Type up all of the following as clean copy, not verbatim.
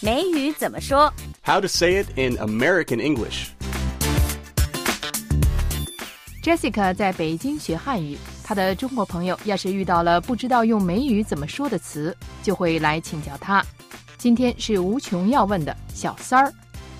美语怎么说 How to say it in American English. Jessica 在北京学汉语，她的中国朋友要是遇到了不知道用美语怎么说的词，就会来请教她。今天是无穷要问的小三儿。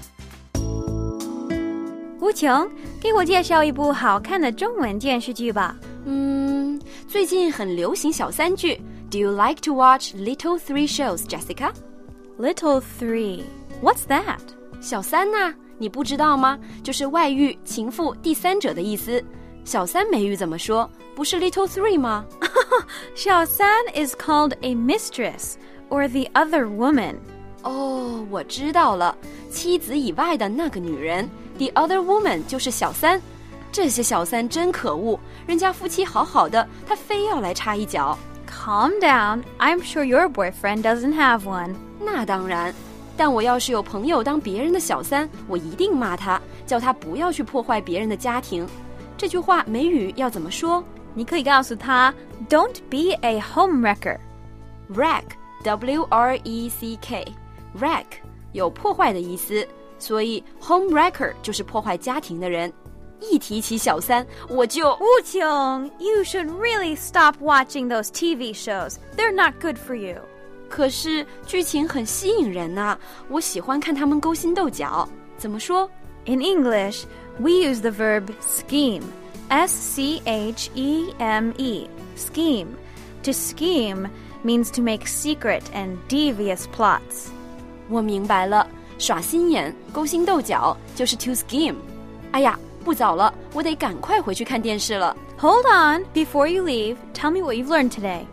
吴琼，给我介绍一部好看的中文电视剧吧。 最近很流行小三剧。Do you like to watch Little Three shows, Jessica? Little Three, what's that? 小三啊，你不知道吗？就是外遇、情妇、第三者的意思。小三美语怎么说？不是 Little Three 吗？ 小三 is called a mistress or the other woman. 哦，我知道了，妻子以外的那个女人 The other woman 就是小三。这些小三真可恶，人家夫妻好好的，他非要来插一脚。 Calm down, I'm sure your boyfriend doesn't have one. 那当然，但我要是有朋友当别人的小三，我一定骂他，叫他不要去破坏别人的家庭。这句话美语要怎么说？ 你可以告诉他 Don't be a homewrecker. Wreck, W-R-E-C-K Wreck 有破坏的意思，所以 homewrecker 就是破坏家庭的人。一提起小三，我就吴琼 You should really stop watching those TV shows. They're not good for you. 可是剧情很吸引人啊，我喜欢看他们勾心斗角。怎么说？ In English, we use the verb scheme. S-C-H-E-M-E. Scheme. To scheme means to make secret and devious plots. 我明白了，耍心眼、勾心斗角就是 to scheme。哎呀，不早了，我得赶快回去看电视了。 Hold on, before you leave, tell me what you've learned today.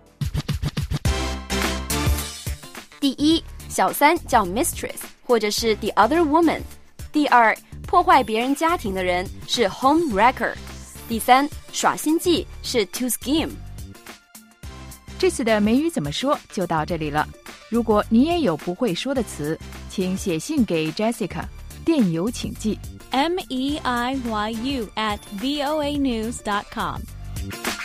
第一，小三叫 mistress 或者是 the other woman。第二，破坏别人家庭的人是 homewrecker。第三，耍心计是 to scheme。 这次的美语怎么说就到这里了。如果你也有不会说的词，请写信给 Jessica， 电邮请寄 MEIYU@voanews.com